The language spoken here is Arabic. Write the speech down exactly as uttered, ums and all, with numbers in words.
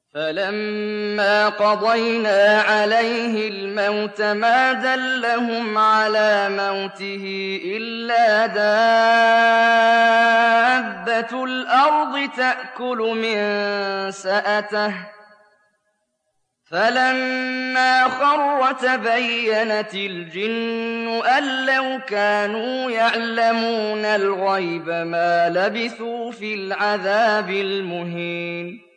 فَلَمَّا قَضَيْنَا عَلَيْهِ الْمَوْتَ مَا دَلَّهُمْ عَلَىٰ مَوْتِهِ إِلَّا دَابَّةُ الْأَرْضِ تَأْكُلُ مِن سَأَتَهُ ۖ فَلَمَّا خَرَّ تَبَيَّنَتِ الْجِنُّ أَن لَّوْ كَانُوا يَعْلَمُونَ الْغَيْبَ مَا لَبِثُوا فِي الْعَذَابِ الْمُهِينِ